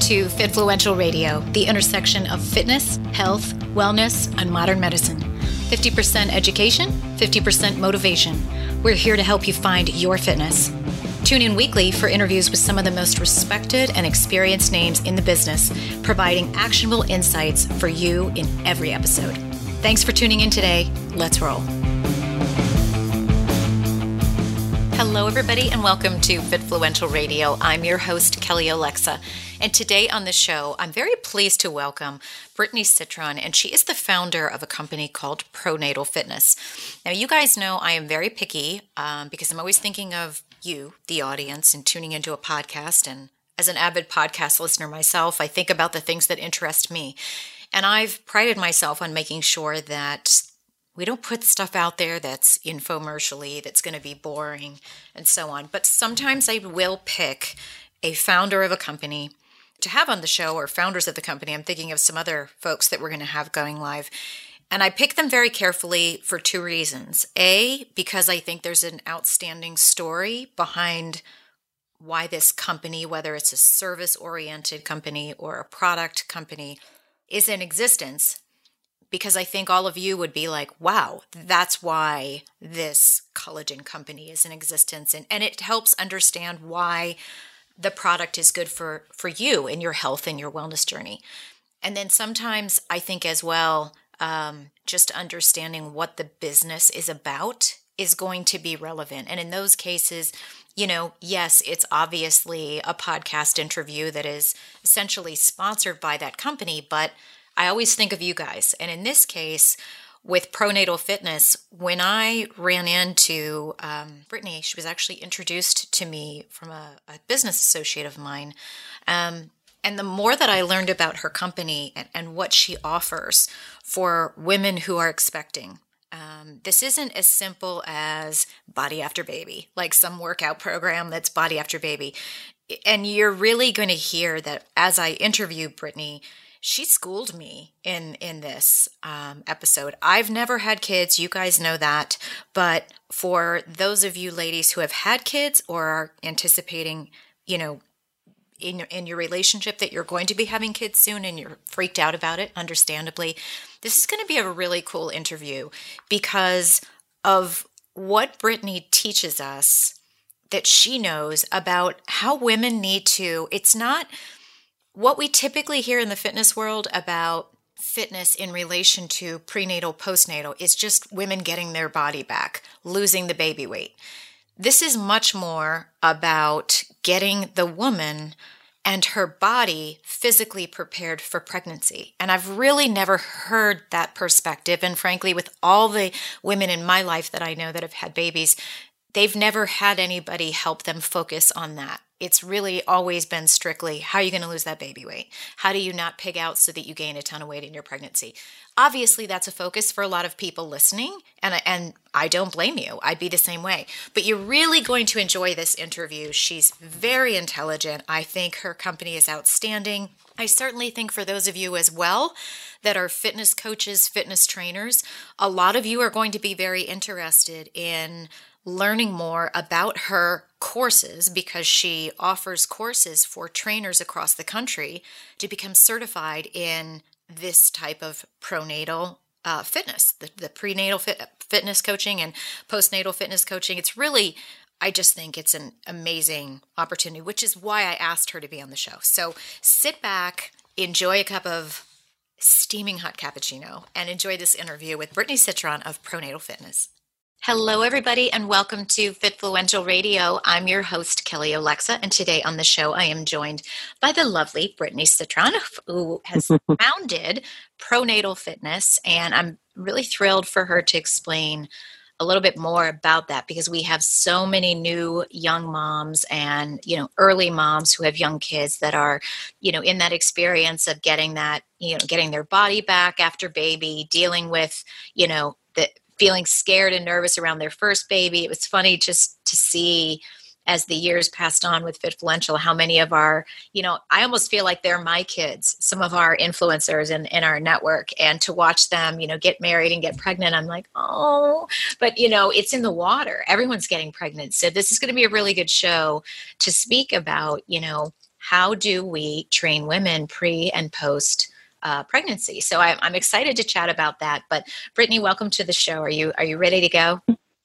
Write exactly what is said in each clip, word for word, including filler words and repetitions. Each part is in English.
to Fitfluential Radio, the intersection of fitness, health, wellness, and modern medicine. fifty percent education, fifty percent motivation. We're here to help you find your fitness. Tune in weekly for interviews with some of the most respected and experienced names in the business, providing actionable insights for you in every episode. Thanks for tuning in today. Let's roll. Hello, everybody, and welcome to Fitfluential Radio. I'm your host, Kelly Alexa, and today on the show, I'm very pleased to welcome Brittany Citron, and she is the founder of a company called Pronatal Fitness. Now, you guys know I am very picky um, because I'm always thinking of you, the audience, and tuning into a podcast. And as an avid podcast listener myself, I think about the things that interest me. And I've prided myself on making sure that we don't put stuff out there that's infomercially, that's going to be boring, and so on. But sometimes I will pick a founder of a company to have on the show, or founders of the company. I'm thinking of some other folks that we're going to have going live. And I pick them very carefully for two reasons. A, because I think there's an outstanding story behind why this company, whether it's a service-oriented company or a product company, is in existence. Because I think all of you would be like, wow, that's why this collagen company is in existence. And, and it helps understand why the product is good for, for you in your health and your wellness journey. And then sometimes I think as well, um, just understanding what the business is about is going to be relevant. And in those cases, you know, yes, it's obviously a podcast interview that is essentially sponsored by that company, but I always think of you guys. And in this case, with Pronatal Fitness, when I ran into um, Brittany, she was actually introduced to me from a, a business associate of mine. Um, and the more that I learned about her company and, and what she offers for women who are expecting, um, this isn't as simple as Body After Baby, like some workout program that's Body After Baby. And you're really going to hear that as I interview Brittany, she schooled me in, in this um, episode. I've never had kids. You guys know that. But for those of you ladies who have had kids or are anticipating, you know, in, in your relationship that you're going to be having kids soon and you're freaked out about it, understandably, this is going to be a really cool interview because of what Brittany teaches us that she knows about how women need to, it's not what we typically hear in the fitness world about fitness in relation to prenatal, postnatal is just women getting their body back, losing the baby weight. This is much more about getting the woman and her body physically prepared for pregnancy. And I've really never heard that perspective. And frankly, with all the women in my life that I know that have had babies, they've never had anybody help them focus on that. It's really always been strictly, how are you going to lose that baby weight? How do you not pig out so that you gain a ton of weight in your pregnancy? Obviously, that's a focus for a lot of people listening, and I, and I don't blame you. I'd be the same way. But you're really going to enjoy this interview. She's very intelligent. I think her company is outstanding. I certainly think for those of you as well that are fitness coaches, fitness trainers, a lot of you are going to be very interested in learning more about her courses because she offers courses for trainers across the country to become certified in this type of pronatal uh, fitness, the, the prenatal fit, fitness coaching and postnatal fitness coaching. It's really, I just think it's an amazing opportunity, which is why I asked her to be on the show. So sit back, enjoy a cup of steaming hot cappuccino, and enjoy this interview with Brittany Citron of Pronatal Fitness. Hello, everybody, and welcome to Fitfluential Radio. I'm your host, Kelly Alexa, and today on the show, I am joined by the lovely Brittany Citron, who has founded Pronatal Fitness, and I'm really thrilled for her to explain a little bit more about that because we have so many new young moms and, you know, early moms who have young kids that are, you know, in that experience of getting that, you know, getting their body back after baby, dealing with, you know, the feeling scared and nervous around their first baby. It was funny just to see as the years passed on with Fitfluential, how many of our, you know, I almost feel like they're my kids, some of our influencers in, in our network, and to watch them, you know, get married and get pregnant, I'm like, oh, but you know, it's in the water. Everyone's getting pregnant. So this is going to be a really good show to speak about, you know, how do we train women pre and post uh, pregnancy? So I'm, I'm excited to chat about that. But Brittany, welcome to the show. Are you are you ready to go?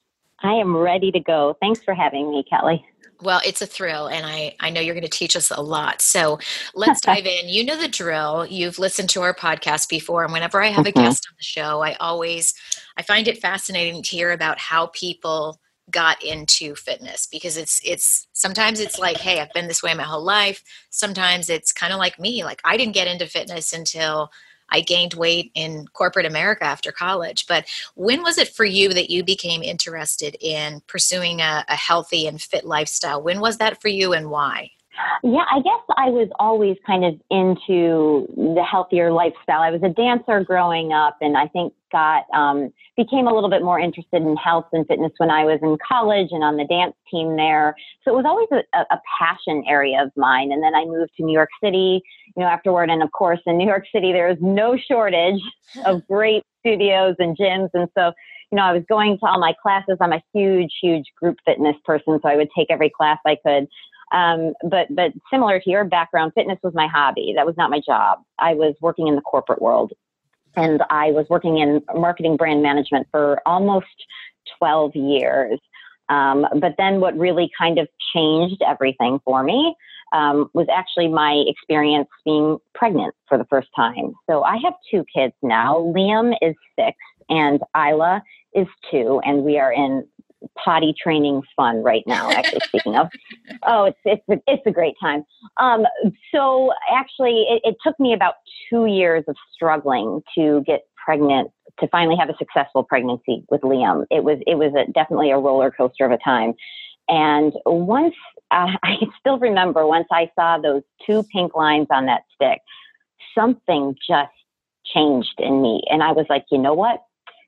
I am ready to go. Thanks for having me, Kelly. Well, it's a thrill, and I, I know you're going to teach us a lot. So let's dive in. You know the drill. You've listened to our podcast before, and whenever I have a Mm-hmm. guest on the show, I always I find it fascinating to hear about how people got into fitness, because it's it's sometimes it's like, hey, I've been this way my whole life. Sometimes it's kind of like me. Like, I didn't get into fitness until I gained weight in corporate America after college. But when was it for you that you became interested in pursuing a, a healthy and fit lifestyle? When was that for you, and why? Yeah, I guess I was always kind of into the healthier lifestyle. I was a dancer growing up, and I think got um, became a little bit more interested in health and fitness when I was in college and on the dance team there. So it was always a, a passion area of mine. And then I moved to New York City, you know, afterward. And of course, in New York City, there is no shortage of great studios and gyms. And so, you know, I was going to all my classes. I'm a huge, huge group fitness person, so I would take every class I could. Um, but, but similar to your background, fitness was my hobby. That was not my job. I was working in the corporate world, and I was working in marketing brand management for almost twelve years. Um, but then what really kind of changed everything for me, um, was actually my experience being pregnant for the first time. So I have two kids now. Liam is six and Isla is two, and we are in potty training fun right now, actually, speaking of. Oh, it's it's a, it's a great time. Um, so actually, it, it took me about two years of struggling to get pregnant, to finally have a successful pregnancy with Liam. It was it was a, definitely a roller coaster of a time. And once, uh, I still remember once I saw those two pink lines on that stick, something just changed in me. And I was like, you know what?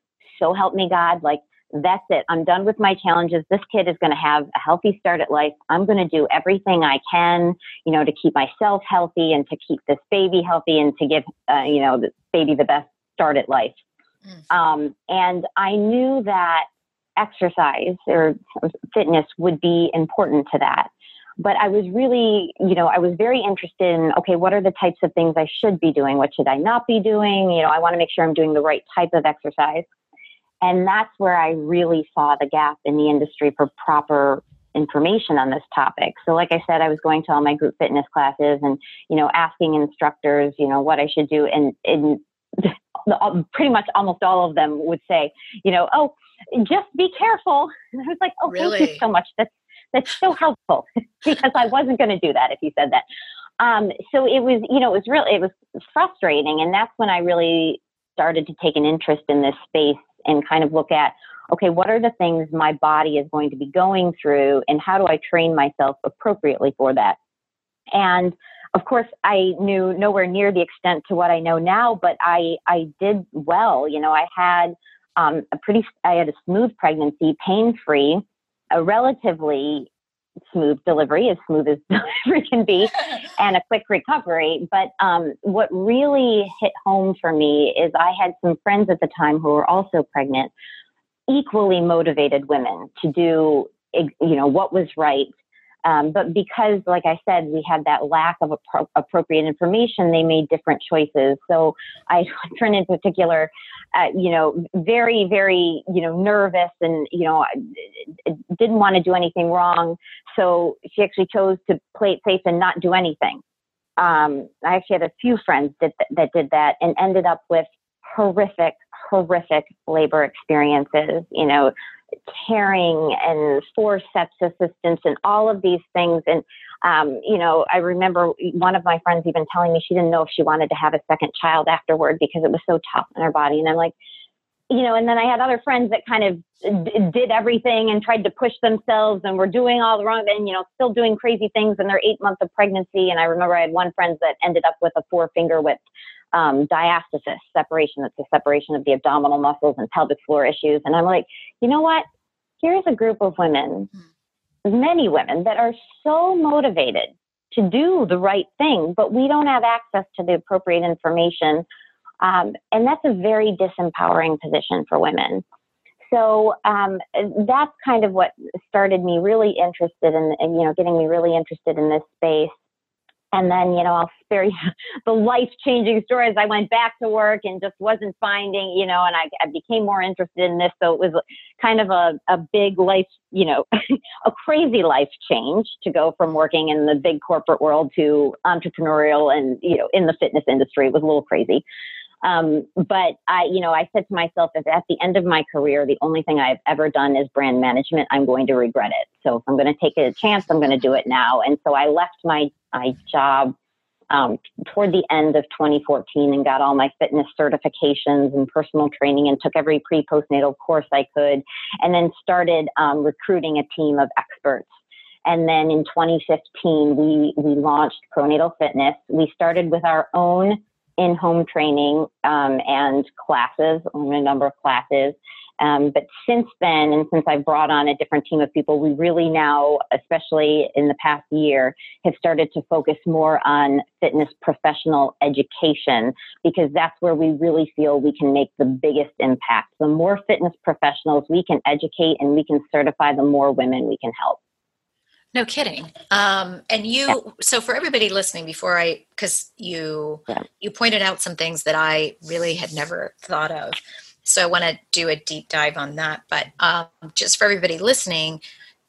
So help me God, like, that's it. I'm done with my challenges. This kid is going to have a healthy start at life. I'm going to do everything I can, you know, to keep myself healthy and to keep this baby healthy and to give, uh, you know, this baby the best start at life. Mm. Um, and I knew that exercise or fitness would be important to that. But I was really, you know, I was very interested in, okay, what are the types of things I should be doing? What should I not be doing? You know, I want to make sure I'm doing the right type of exercise. And that's where I really saw the gap in the industry for proper information on this topic. So like I said, I was going to all my group fitness classes and, you know, asking instructors, you know, what I should do. And, and pretty much almost all of them would say, you know, oh, just be careful. And I was like, oh, really? Thank you so much. That's, that's so helpful, because I wasn't going to do that if you said that. Um, so it was, you know, it was really, it was frustrating. And that's when I really started to take an interest in this space and kind of look at, okay, what are the things my body is going to be going through, and how do I train myself appropriately for that? And of course, I knew nowhere near the extent to what I know now, but I, I did well. You know, I had um, a pretty, I had a smooth pregnancy, pain-free, a relatively smooth delivery, as smooth as delivery can be, and a quick recovery. But um, what really hit home for me is I had some friends at the time who were also pregnant, equally motivated women to do, you know, what was right. Um, but because, like I said, we had that lack of appro- appropriate information, they made different choices. So I had one friend in particular, uh, you know, very, very, you know, nervous and, you know, didn't want to do anything wrong. So she actually chose to play it safe and not do anything. Um, I actually had a few friends that, that did that and ended up with horrific, horrific labor experiences, you know, tearing and forceps assistance and all of these things. And, um, you know, I remember one of my friends even telling me she didn't know if she wanted to have a second child afterward because it was so tough on her body. And I'm like, you know, and then I had other friends that kind of d- did everything and tried to push themselves and were doing all the wrong and, you know, still doing crazy things in their eight months of pregnancy. And I remember I had one friend that ended up with a forefinger width um, diastasis separation. That's the separation of the abdominal muscles and pelvic floor issues. And I'm like, you know what? Here's a group of women, many women that are so motivated to do the right thing, but we don't have access to the appropriate information. Um, and that's a very disempowering position for women. So um, that's kind of what started me really interested in, in, you know, getting me really interested in this space. And then, you know, I'll spare you the life-changing stories. I went back to work and just wasn't finding, you know, and I, I became more interested in this. So it was kind of a, a big life, you know, a crazy life change to go from working in the big corporate world to entrepreneurial and, you know, in the fitness industry. It was a little crazy. Um, but I, you know, I said to myself, if at the end of my career, the only thing I've ever done is brand management, I'm going to regret it. So if I'm going to take a chance, I'm going to do it now. And so I left my, my job, um, toward the end of twenty fourteen and got all my fitness certifications and personal training and took every pre postnatal course I could, and then started, um, recruiting a team of experts. And then in twenty fifteen, we, we launched Pronatal Fitness. We started with our own in-home training um, and classes, on a number of classes. Um, but since then, and since I've brought on a different team of people, we really now, especially in the past year, have started to focus more on fitness professional education, because that's where we really feel we can make the biggest impact. The more fitness professionals we can educate and we can certify, the more women we can help. No kidding. Um, and you, yeah. So for everybody listening, before I, because you, yeah. you pointed out some things that I really had never thought of. So I want to do a deep dive on that. But um, just for everybody listening,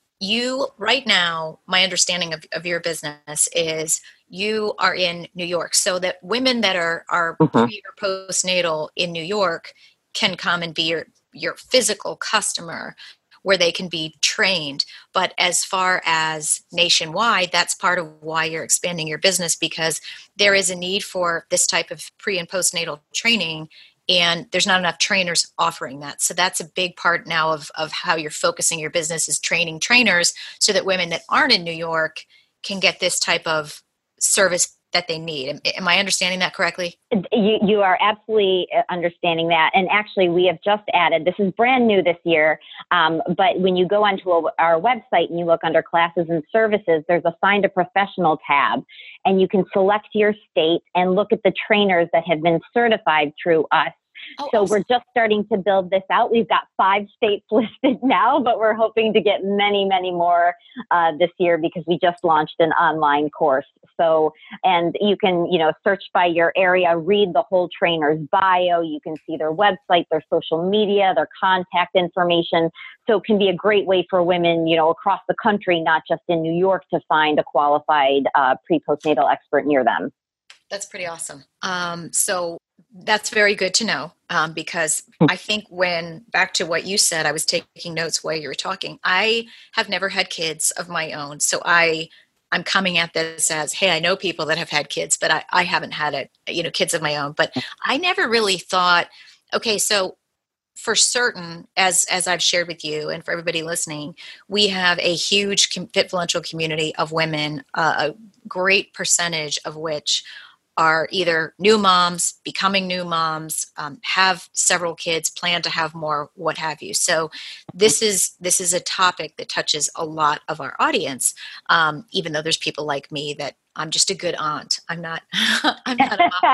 you right now, my understanding of, of your business is you are in New York, so that women that are, are mm-hmm. pre or postnatal in New York can come and be your, your physical customer, where they can be trained. But as far as nationwide, that's part of why you're expanding your business, because there is a need for this type of pre and postnatal training, and there's not enough trainers offering that. So that's a big part now of, of how you're focusing your business, is training trainers so that women that aren't in New York can get this type of service that they need. Am, am I understanding that correctly? You, you are absolutely understanding that. And actually, we have just added, this is brand new this year, um, but when you go onto a, our website and you look under classes and services, there's a Find a Professional tab, and you can select your state and look at the trainers that have been certified through us. Oh, so awesome. We're just starting to build this out. We've got five states listed now, but we're hoping to get many, many more uh, this year, because we just launched an online course. So, and you can, you know, search by your area, read the whole trainer's bio. You can see their website, their social media, their contact information. So it can be a great way for women, you know, across the country, not just in New York, to find a qualified uh, pre-postnatal expert near them. That's pretty awesome. Um, so that's very good to know, um, because I think when, back to what you said, I was taking notes while you were talking. I have never had kids of my own. So I, I'm coming at this as, hey, I know people that have had kids, but I, I haven't had it, you know, kids of my own. But I never really thought, okay, so for certain, as as I've shared with you and for everybody listening, we have a huge Fitfluential community of women, uh, a great percentage of which are either new moms, becoming new moms, um, have several kids, plan to have more, what have you. So this is this is a topic that touches a lot of our audience, um, even though there's people like me that I'm just a good aunt. I'm not I'm not a mom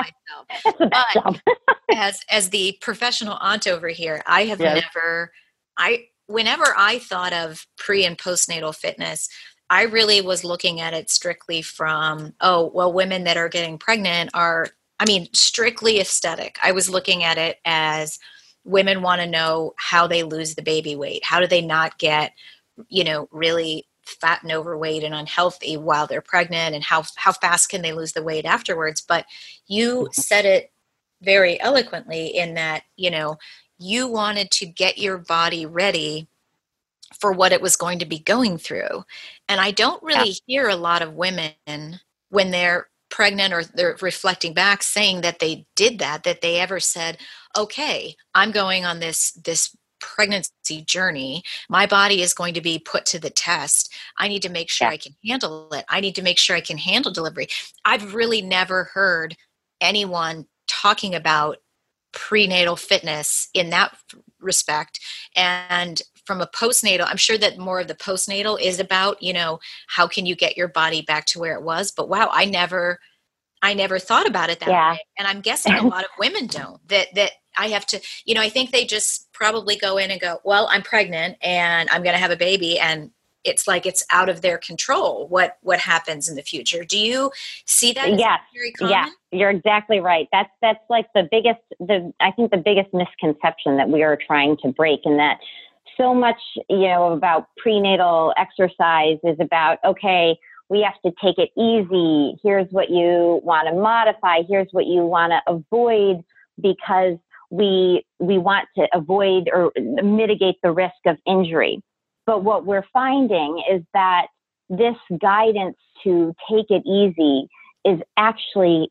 myself. But as as the professional aunt over here, I have yes. never I whenever I thought of pre and postnatal fitness, I really was looking at it strictly from, oh, well, women that are getting pregnant are, I mean, strictly aesthetic. I was looking at it as women want to know how they lose the baby weight. How do they not get, you know, really fat and overweight and unhealthy while they're pregnant, and how, how fast can they lose the weight afterwards? But you said it very eloquently in that, you know, you wanted to get your body ready for what it was going to be going through. And I don't really yeah. hear a lot of women when they're pregnant or they're reflecting back saying that they did that, that they ever said, okay, I'm going on this, this pregnancy journey. My body is going to be put to the test. I need to make sure yeah. I can handle it. I need to make sure I can handle delivery. I've really never heard anyone talking about prenatal fitness in that respect. And from a postnatal, I'm sure that more of the postnatal is about, you know, how can you get your body back to where it was? But wow, I never, I never thought about it that yeah. way. And I'm guessing a lot of women don't, that, that I have to, you know, I think they just probably go in and go, well, I'm pregnant and I'm going to have a baby and it's like it's out of their control what what happens in the future. Do you see that as Yes. very common? Yeah, you're exactly right. That's that's like the biggest the I think the biggest misconception that we are trying to break, in that so much, you know, about prenatal exercise is about, okay, we have to take it easy. Here's what you want to modify. Here's what you want to avoid, because we we want to avoid or mitigate the risk of injury. But what we're finding is that this guidance to take it easy is actually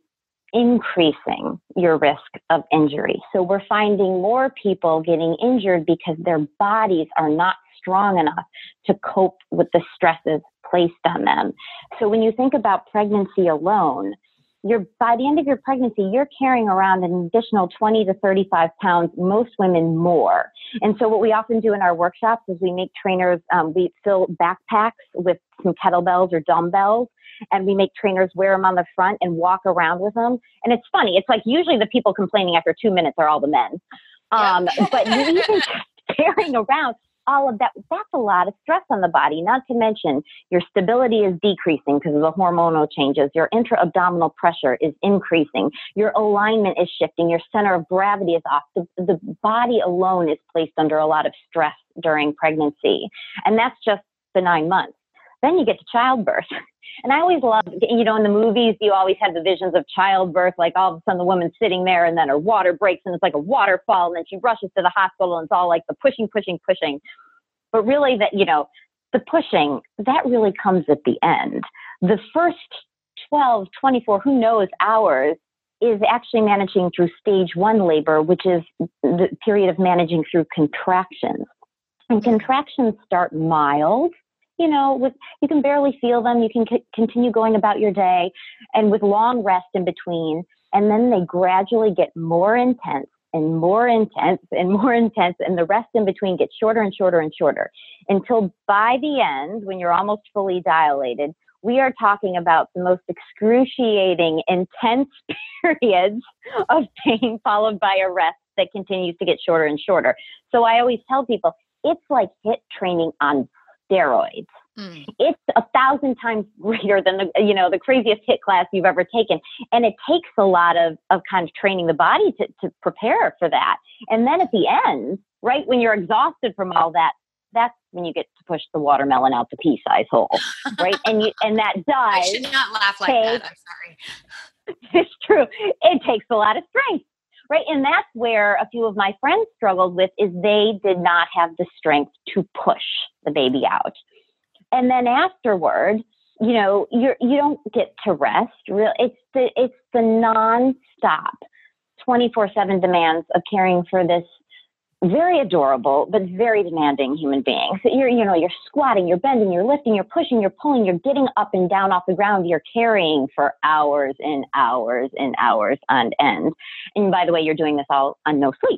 increasing your risk of injury. So we're finding more people getting injured because their bodies are not strong enough to cope with the stresses placed on them. So when you think about pregnancy alone, you're, by the end of your pregnancy, you're carrying around an additional twenty to thirty-five pounds, most women more. And so what we often do in our workshops is we make trainers, um, we fill backpacks with some kettlebells or dumbbells, and we make trainers wear them on the front and walk around with them. And it's funny. It's like usually the people complaining after two minutes are all the men. Um, Yep. but even just carrying around all of that, that's a lot of stress on the body. Not to mention your stability is decreasing because of the hormonal changes. Your intra-abdominal pressure is increasing. Your alignment is shifting. Your center of gravity is off. The, the body alone is placed under a lot of stress during pregnancy. And that's just the nine months. Then you get to childbirth. And I always love, you know, in the movies, you always have the visions of childbirth, like all of a sudden the woman's sitting there and then her water breaks and it's like a waterfall, and then she rushes to the hospital and it's all like the pushing, pushing, pushing. But really that, you know, the pushing, that really comes at the end. The first twelve, twenty-four, who knows, hours is actually managing through stage one labor, which is the period of managing through contractions. And contractions start mild. You know, with, you can barely feel them. You can c- continue going about your day, and with long rest in between. And then they gradually get more intense and more intense and more intense. And the rest in between gets shorter and shorter and shorter, until by the end, when you're almost fully dilated, we are talking about the most excruciating, intense periods of pain followed by a rest that continues to get shorter and shorter. So I always tell people, it's like HIIT training on steroids. Mm. It's a thousand times greater than the, you know, the craziest HIIT class you've ever taken. And it takes a lot of, of kind of training the body to, to prepare for that. And then at the end, right, when you're exhausted from all that, that's when you get to push the watermelon out the pea-sized hole, right? And you, and that does. I should not laugh like take, that. I'm sorry. It's true. It takes a lot of strength. Right. And that's where a few of my friends struggled with, is they did not have the strength to push the baby out. And then afterward, you know, you're, you don't get to rest. It's the, it's the nonstop twenty-four seven demands of caring for this very adorable, but very demanding human being. So you're, you know, you're squatting, you're bending, you're lifting, you're pushing, you're pulling, you're getting up and down off the ground. You're carrying for hours and hours and hours on end. And by the way, you're doing this all on no sleep.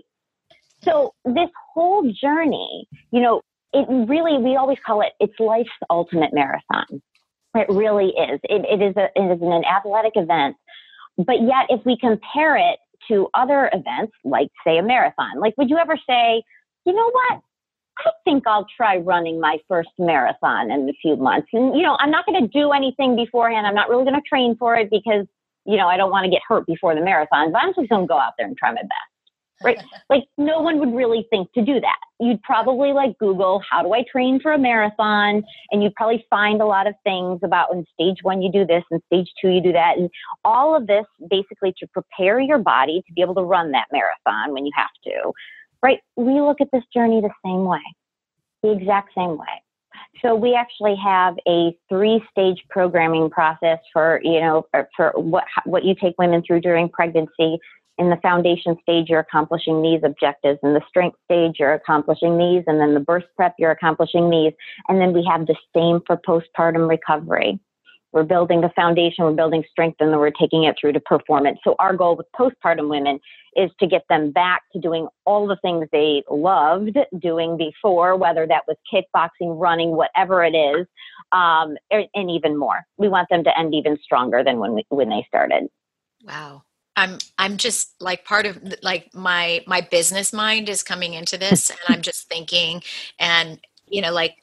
So this whole journey, you know, it really, we always call it, it's life's ultimate marathon. It really is. It, it is a, it is an athletic event. But yet, if we compare it to other events, like say a marathon, like would you ever say, you know what, I think I'll try running my first marathon in a few months. And, you know, I'm not going to do anything beforehand. I'm not really going to train for it because, you know, I don't want to get hurt before the marathon, but I'm just going to go out there and try my best. Right? Like no one would really think to do that. You'd probably like Google, how do I train for a marathon? And you'd probably find a lot of things about in stage one, you do this, and stage two, you do that. And all of this basically to prepare your body to be able to run that marathon when you have to, right? We look at this journey the same way, the exact same way. So we actually have a three-stage programming process for, you know, for, for what, what you take women through during pregnancy. In the foundation stage, you're accomplishing these objectives. In the strength stage, you're accomplishing these. And then the birth prep, you're accomplishing these. And then we have the same for postpartum recovery. We're building the foundation, we're building strength, and then we're taking it through to performance. So our goal with postpartum women is to get them back to doing all the things they loved doing before, whether that was kickboxing, running, whatever it is, um, and even more. We want them to end even stronger than when we, when they started. Wow. I'm I'm just like part of like my my business mind is coming into this, and I'm just thinking, and you know, like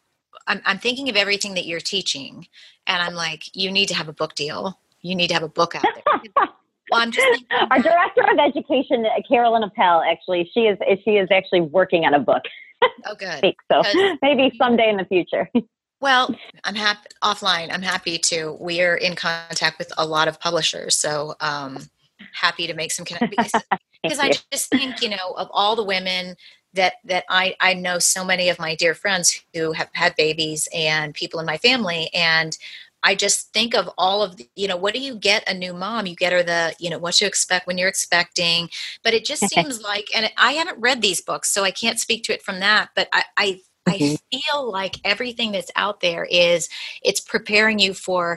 I'm, I'm thinking of everything that you're teaching, and I'm like, you need to have a book deal. You need to have a book out there. Well, I'm just thinking our director of education, Carolyn Appel, actually, she is she is actually working on a book. Oh, good. So maybe someday in the future. Well, I'm happy offline. I'm happy to. We are in contact with a lot of publishers, so um, happy to make some connections. Because, because I just think, you know, of all the women that that I I know, so many of my dear friends who have had babies and people in my family, and I just think of all of the, you know, what do you get a new mom? You get her the, you know, what to expect when you're expecting. But it just seems like, and I haven't read these books, so I can't speak to it from that. But I, I, I feel like everything that's out there is, it's preparing you for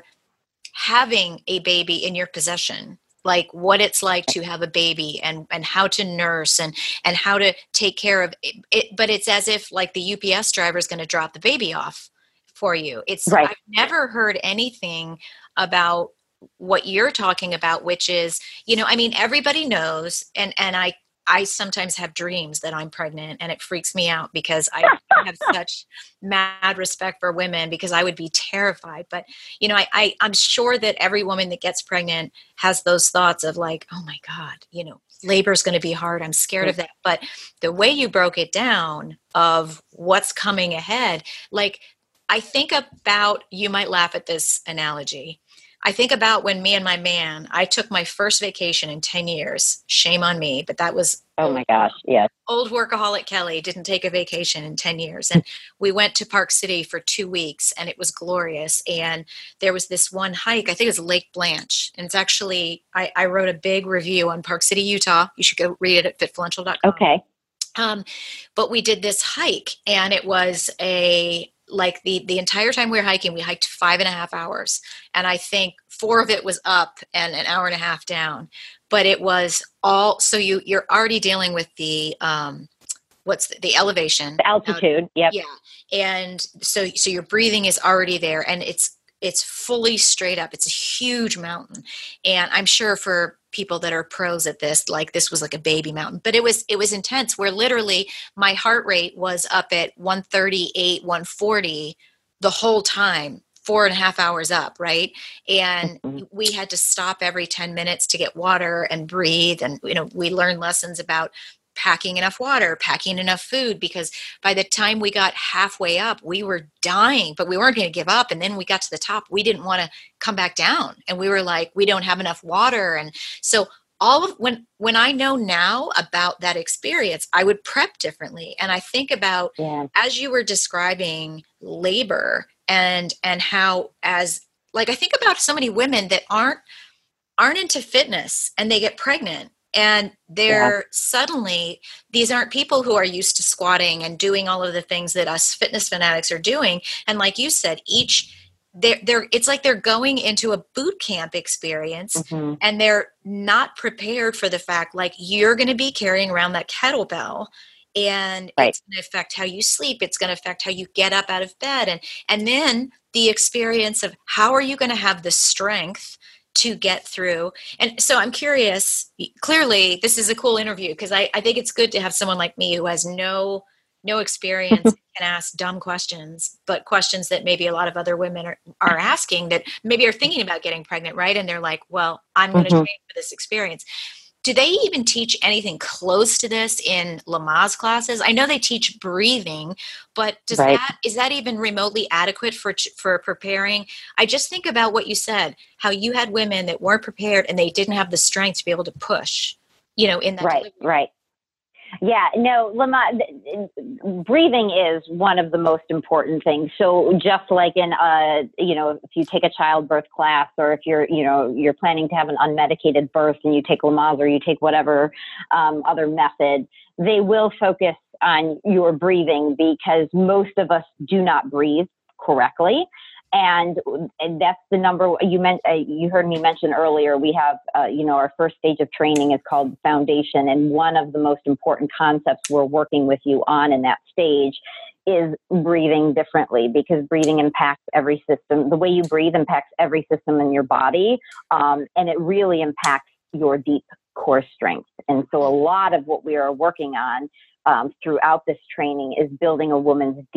having a baby in your possession. Like what it's like to have a baby, and, and how to nurse, and, and how to take care of it. it but it's as if like the U P S driver is going to drop the baby off for you. It's right. I've never heard anything about what you're talking about, which is, you know, I mean, everybody knows, and, and I, I sometimes have dreams that I'm pregnant, and it freaks me out because I have such mad respect for women, because I would be terrified. But, you know, I, I, I'm sure that every woman that gets pregnant has those thoughts of like, oh my God, you know, labor is going to be hard. I'm scared of that. But the way you broke it down of what's coming ahead, like, I think about, you might laugh at this analogy. I think about when me and my man, I took my first vacation in ten years. Shame on me, but that was... Oh my gosh, yes. Old workaholic Kelly didn't take a vacation in ten years. And we went to Park City for two weeks, and it was glorious. And there was this one hike, I think it was Lake Blanche. And it's actually, I, I wrote a big review on Park City, Utah. You should go read it at fitfluential dot com. Okay. Um, but we did this hike, and it was a... like the, the entire time we were hiking, we hiked five and a half hours. And I think four of it was up and an hour and a half down, but it was all, so you, you're already dealing with the, um, what's the, the elevation, the altitude. Yep. Yeah. And so, so your breathing is already there, and it's, it's fully straight up. It's a huge mountain. And I'm sure for people that are pros at this, like this was like a baby mountain, but it was, it was intense, where literally my heart rate was up at one thirty-eight, one forty the whole time, four and a half hours up. Right. And mm-hmm. we had to stop every ten minutes to get water and breathe. And, you know, we learned lessons about packing enough water, packing enough food, because by the time we got halfway up, we were dying, but we weren't going to give up. And then we got to the top, we didn't want to come back down. And we were like, we don't have enough water. And so all of when, when I know now about that experience, I would prep differently. And I think about, yeah. as you were describing labor and, and how, as like, I think about so many women that aren't, aren't into fitness, and they get pregnant. And they're yeah. suddenly, these aren't people who are used to squatting and doing all of the things that us fitness fanatics are doing. And like you said, each, they're, they're it's like they're going into a boot camp experience, mm-hmm. and they're not prepared for the fact, like, you're going to be carrying around that kettlebell, and right. it's going to affect how you sleep. It's going to affect how you get up out of bed. And, and then the experience of how are you going to have the strength to get through. And so I'm curious, clearly this is a cool interview, because I, I think it's good to have someone like me who has no, no experience and can ask dumb questions, but questions that maybe a lot of other women are, are asking, that maybe are thinking about getting pregnant, right? And they're like, well, I'm going to mm-hmm. train for this experience. Do they even teach anything close to this in Lamaze classes? I know they teach breathing, but does right. that, is that even remotely adequate for for preparing? I just think about what you said, how you had women that weren't prepared, and they didn't have the strength to be able to push, you know, in that right, delivery. Right. Yeah, no, Lamaze, breathing is one of the most important things. So just like in, uh, you know, if you take a childbirth class, or if you're, you know, you're planning to have an unmedicated birth and you take Lamaze, or you take whatever um, other method, they will focus on your breathing, because most of us do not breathe correctly. And, and that's the number you meant. Uh, you heard me mention earlier. We have, uh, you know, our first stage of training is called foundation, and one of the most important concepts we're working with you on in that stage is breathing differently, because breathing impacts every system. The way you breathe impacts every system in your body, um, and it really impacts your deep core strength. And so, a lot of what we are working on um, throughout this training is building a woman's deep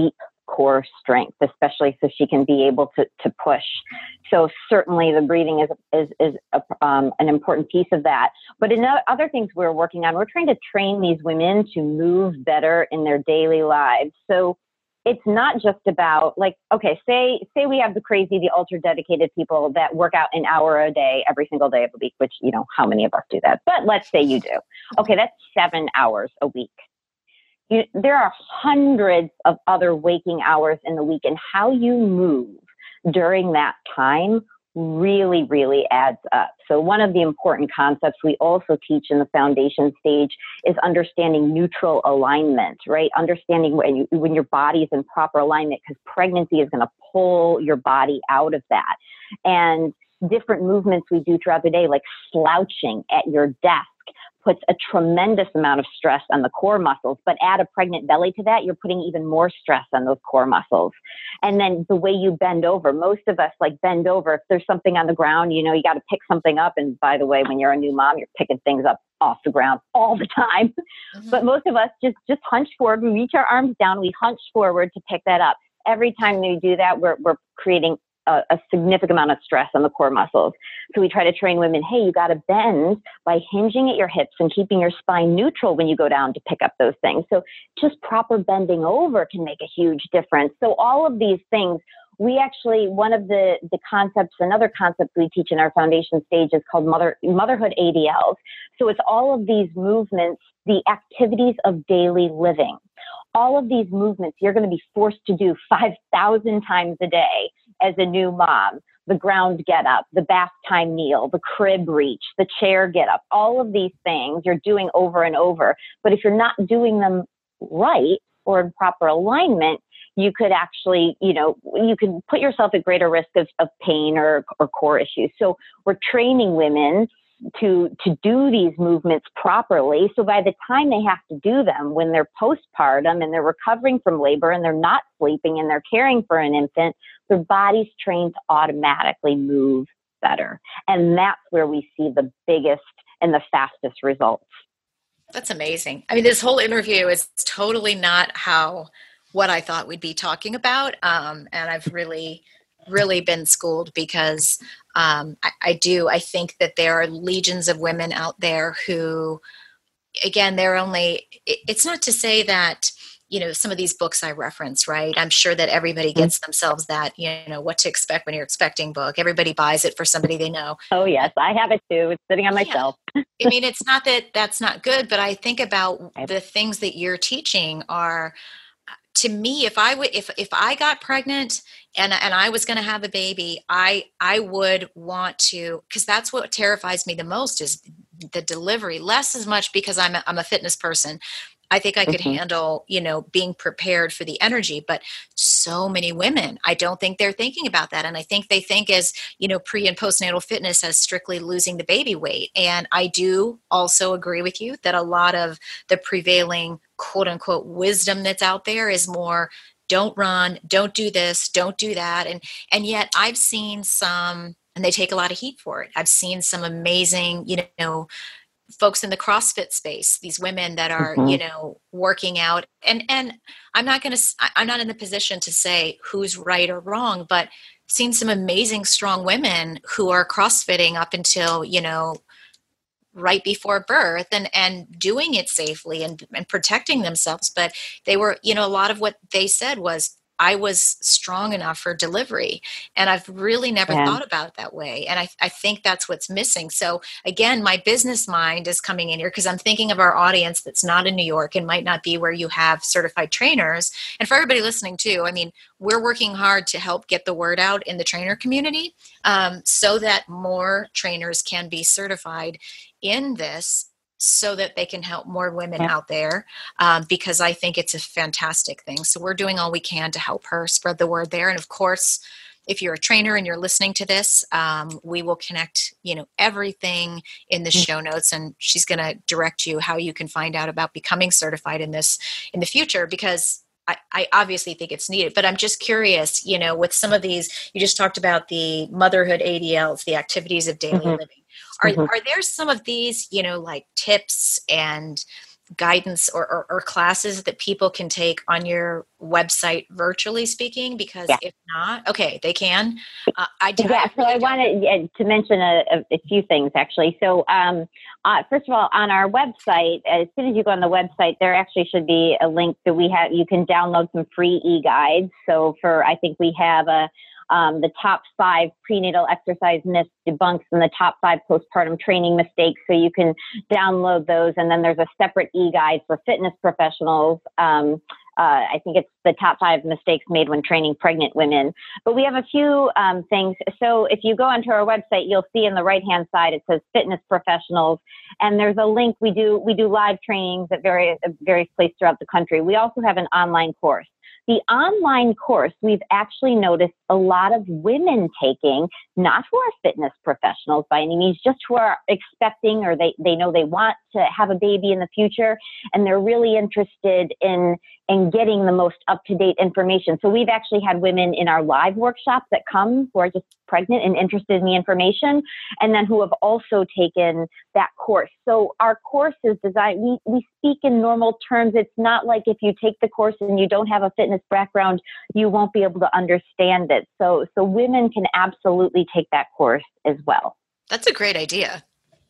core strength, especially so she can be able to, to push. So certainly the breathing is, is, is a, um, an important piece of that. But in other things we're working on, we're trying to train these women to move better in their daily lives. So it's not just about like, okay, say, say we have the crazy, the ultra dedicated people that work out an hour a day, every single day of the week, which, you know, how many of us do that? But let's say you do. Okay, that's seven hours a week. You, there are hundreds of other waking hours in the week, and how you move during that time really, really adds up. So one of the important concepts we also teach in the foundation stage is understanding neutral alignment, right? Understanding when, you, when your body is in proper alignment, because pregnancy is going to pull your body out of that. And different movements we do throughout the day, like slouching at your desk, puts a tremendous amount of stress on the core muscles, but add a pregnant belly to that, you're putting even more stress on those core muscles. And then the way you bend over, most of us like bend over. If there's something on the ground, you know, you got to pick something up. And by the way, when you're a new mom, you're picking things up off the ground all the time. Mm-hmm. But most of us just, just hunch forward. We reach our arms down, we hunch forward to pick that up. Every time we do that, we're, we're creating A, a significant amount of stress on the core muscles. So we try to train women, hey, you got to bend by hinging at your hips and keeping your spine neutral when you go down to pick up those things. So just proper bending over can make a huge difference. So all of these things, we actually, one of the, the concepts, another concept we teach in our foundation stage is called mother, motherhood A D Ls. So it's all of these movements, the activities of daily living. All of these movements you're going to be forced to do five thousand times a day as a new mom. The ground get up, the bath time kneel, the crib reach, the chair get up, all of these things you're doing over and over. But if you're not doing them right or in proper alignment, you could actually, you know, you can put yourself at greater risk of, of pain or, or core issues. So we're training women to to do these movements properly. So by the time they have to do them, when they're postpartum and they're recovering from labor and they're not sleeping and they're caring for an infant, their body's trained to automatically move better. And that's where we see the biggest and the fastest results. That's amazing. I mean, this whole interview is totally not how what I thought we'd be talking about. Um, and I've really really been schooled because um, I, I do. I think that there are legions of women out there who, again, they're only, it, it's not to say that, you know, some of these books I reference, right? I'm sure that everybody gets mm-hmm. themselves that, you know, what to expect when you're expecting book. Everybody buys it for somebody they know. Oh, yes. I have it too. It's sitting on my yeah. shelf. I mean, it's not that that's not good, but I think about the things that you're teaching are, to me, if I would, if, if I got pregnant and, and I was going to have a baby, I, I would want to, cause that's what terrifies me the most is the delivery, less as much because I'm a, I'm a fitness person. I think I could mm-hmm. handle, you know, being prepared for the energy, but so many women, I don't think they're thinking about that. And I think they think as, you know, pre and postnatal fitness as strictly losing the baby weight. And I do also agree with you that a lot of the prevailing quote unquote wisdom that's out there is more, don't run, don't do this, don't do that. And, and yet I've seen some, and they take a lot of heat for it. I've seen some amazing, you know, folks in the CrossFit space, these women that are, mm-hmm. you know, working out and, and I'm not going to, I'm not in the position to say who's right or wrong, but seen some amazing, strong women who are CrossFitting up until, you know, right before birth and, and doing it safely and, and protecting themselves. But they were, you know, a lot of what they said was, I was strong enough for delivery. And I've really never yeah. thought about it that way. And I, I think that's what's missing. So again, my business mind is coming in here because I'm thinking of our audience that's not in New York and might not be where you have certified trainers. And for everybody listening too, I mean, we're working hard to help get the word out in the trainer community um, so that more trainers can be certified in this so that they can help more women yeah. out there um, because I think it's a fantastic thing. So we're doing all we can to help her spread the word there. And of course, if you're a trainer and you're listening to this, um, we will connect, you know, everything in the show notes, and she's going to direct you how you can find out about becoming certified in this in the future, because I, I obviously think it's needed. But I'm just curious, you know, with some of these, you just talked about the motherhood A D Ls, the activities of daily mm-hmm. living. Are, mm-hmm. are there some of these, you know, like tips and guidance or, or, or classes that people can take on your website, virtually speaking? Because yeah. if not, okay, they can. Uh, I, yeah, I so really I wanted uh, to mention a, a, a few things, actually. So um, uh, first of all, on our website, as soon as you go on the website, there actually should be a link that we have. You can download some free e-guides. So for, I think we have a Um, the top five prenatal exercise myths debunks and the top five postpartum training mistakes. So you can download those. And then there's a separate e-guide for fitness professionals. Um, uh, I think it's the top five mistakes made when training pregnant women. But we have a few um, things. So if you go onto our website, you'll see in the right-hand side, it says fitness professionals. And there's a link. We do, we do live trainings at various, various places throughout the country. We also have an online course. The online course, we've actually noticed a lot of women taking, not who are fitness professionals by any means, just who are expecting or they, they know they want to have a baby in the future, and they're really interested in, in getting the most up-to-date information. So we've actually had women in our live workshops that come who are just pregnant and interested in the information, and then who have also taken that course. So our course is designed, we, we speak in normal terms. It's not like if you take the course and you don't have a fitness background, you won't be able to understand it. So, so women can absolutely take that course as well. That's a great idea.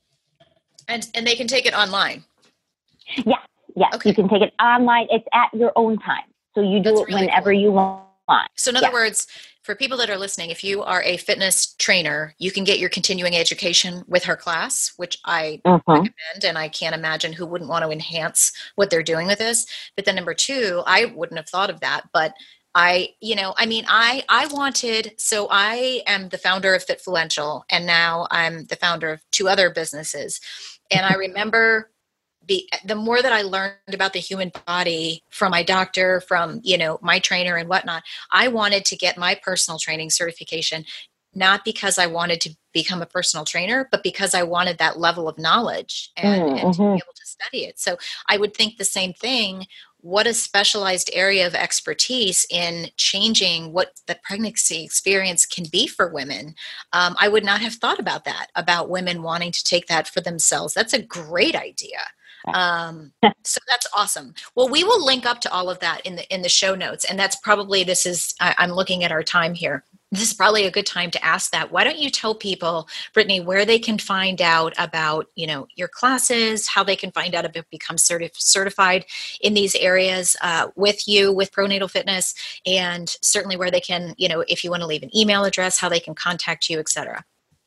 And, and they can take it online. Yeah. Yeah. Okay. You can take it online. It's at your own time. So you do That's it really whenever cool. you want. So in other yeah. words, for people that are listening, if you are a fitness trainer, you can get your continuing education with her class, which I uh-huh. recommend. And I can't imagine who wouldn't want to enhance what they're doing with this. But then number two, I wouldn't have thought of that. But I, you know, I mean, I, I wanted, so I am the founder of Fitfluential, and now I'm the founder of two other businesses. And I remember Be, the more that I learned about the human body from my doctor, from, you know, my trainer and whatnot, I wanted to get my personal training certification, not because I wanted to become a personal trainer, but because I wanted that level of knowledge and, mm-hmm. and to be able to study it. So I would think the same thing. What a specialized area of expertise in changing what the pregnancy experience can be for women. Um, I would not have thought about that, about women wanting to take that for themselves. That's a great idea. Um, so that's awesome. Well, we will link up to all of that in the, in the show notes. And that's probably, this is, I, I'm looking at our time here. This is probably a good time to ask that. Why don't you tell people, Brittany, where they can find out about, you know, your classes, how they can find out about become certif- certified in these areas uh, with you, with Pronatal Fitness, and certainly where they can, you know, if you want to leave an email address, how they can contact you, et cetera.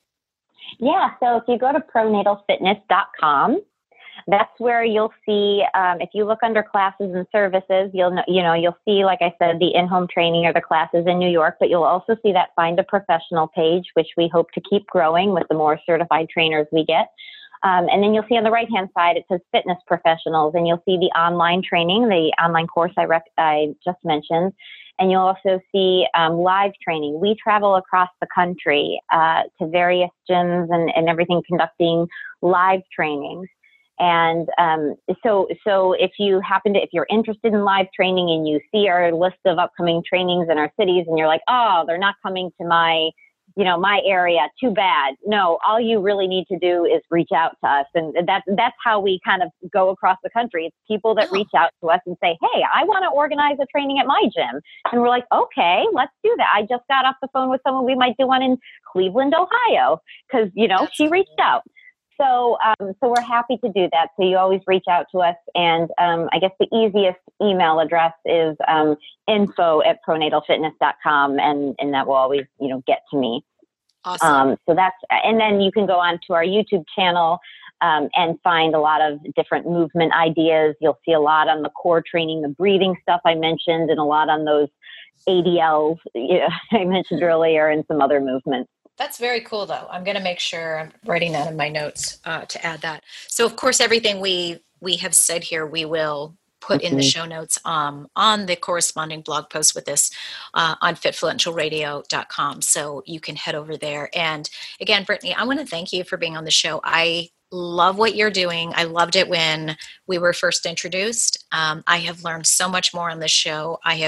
Yeah. So if you go to pronatal fitness dot com, that's where you'll see, um, if you look under classes and services, you'll know, you know, you'll see, like I said, the in-home training or the classes in New York, but you'll also see that Find a Professional page, which we hope to keep growing with the more certified trainers we get. Um, and then you'll see on the right-hand side, it says Fitness Professionals, and you'll see the online training, the online course I, rec- I just mentioned. And you'll also see um, live training. We travel across the country uh, to various gyms and, and everything, conducting live trainings. And um, so, so if you happen to, if you're interested in live training and you see our list of upcoming trainings in our cities and you're like, oh, they're not coming to my, you know, my area, too bad. No, all you really need to do is reach out to us. And that's, that's how we kind of go across the country. It's people that reach out to us and say, hey, I want to organize a training at my gym. And we're like, okay, let's do that. I just got off the phone with someone. We might do one in Cleveland, Ohio, because, you know, she reached out. So, um, so we're happy to do that. So you always reach out to us. And um, I guess the easiest email address is um, info at pronatal fitness dot com. And, and that will always, you know, get to me. Awesome. Um, so that's, and then you can go on to our YouTube channel um, and find a lot of different movement ideas. You'll see a lot on the core training, the breathing stuff I mentioned, and a lot on those A D Ls you know, I mentioned earlier, and some other movements. That's very cool, though. I'm going to make sure I'm writing that in my notes uh, to add that. So, of course, everything we we have said here, we will put mm-hmm. in the show notes um, on the corresponding blog post with this uh, on fit fluential radio dot com. So you can head over there. And again, Brittany, I want to thank you for being on the show. I love what you're doing. I loved it when we were first introduced. Um, I have learned so much more on this show. I have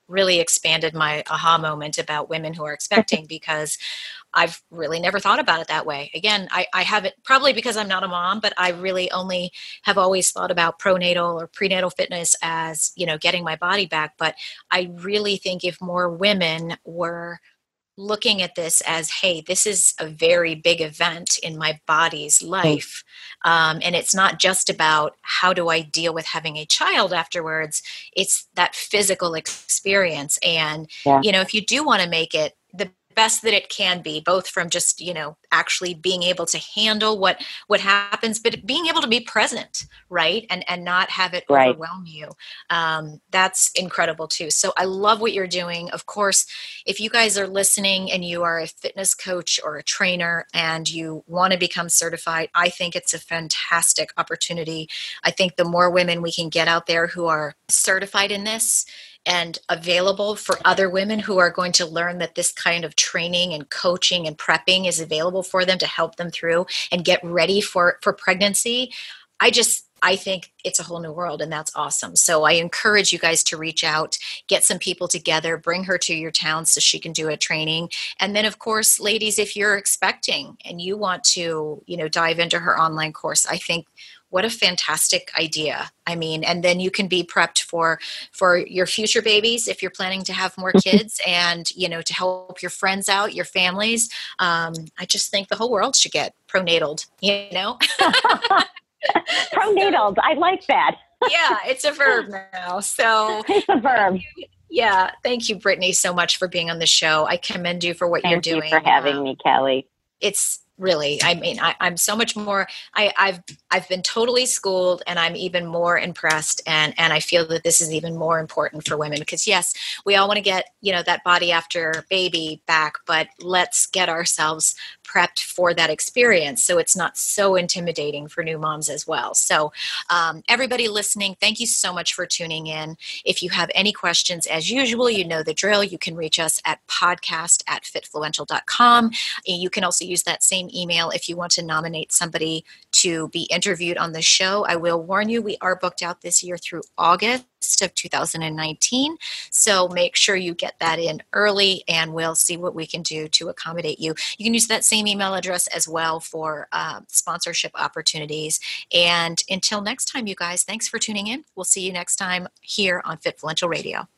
really expanded my aha moment about women who are expecting, because I've really never thought about it that way. Again, I, I haven't, probably because I'm not a mom, but I really only have always thought about pronatal or prenatal fitness as, you know, getting my body back. But I really think if more women were looking at this as, hey, this is a very big event in my body's life. Um, and it's not just about how do I deal with having a child afterwards. It's that physical experience. And, Yeah. you know, if you do want to make it the best that it can be, both from just, you know, actually being able to handle what, what happens, but being able to be present, right? And, and not have it Right. overwhelm you. Um, that's incredible too. So I love what you're doing. Of course, if you guys are listening and you are a fitness coach or a trainer and you want to become certified, I think it's a fantastic opportunity. I think the more women we can get out there who are certified in this and available for other women who are going to learn that this kind of training and coaching and prepping is available for them to help them through and get ready for, for pregnancy. I just, I think it's a whole new world, and that's awesome. So I encourage you guys to reach out, get some people together, bring her to your town so she can do a training. And then, of course, ladies, if you're expecting and you want to, you know, dive into her online course, I think what a fantastic idea. I mean, and then you can be prepped for, for your future babies if you're planning to have more kids, and, you know, to help your friends out, your families. Um, I just think the whole world should get pronataled, you know? Pronatal. I like that. Yeah, it's a verb now. So it's a verb. Yeah. Thank you, Brittany, so much for being on the show. I commend you for what Thank you're doing. Thank you for having um, me, Kelly. It's really, I mean, I, I'm so much more, I, I've, I've been totally schooled, and I'm even more impressed. And, and I feel that this is even more important for women, because yes, we all want to get, you know, that body after baby back, but let's get ourselves prepped for that experience so it's not so intimidating for new moms as well. So um, everybody listening, thank you so much for tuning in. If you have any questions, as usual, you know the drill. You can reach us at podcast at fitfluential dot com. You can also use that same email if you want to nominate somebody to be interviewed on the show. I will warn you, we are booked out this year through August of two thousand nineteen. So make sure you get that in early, and we'll see what we can do to accommodate you. You can use that same email address as well for uh, sponsorship opportunities. And until next time, you guys, thanks for tuning in. We'll see you next time here on Fitfluential Radio.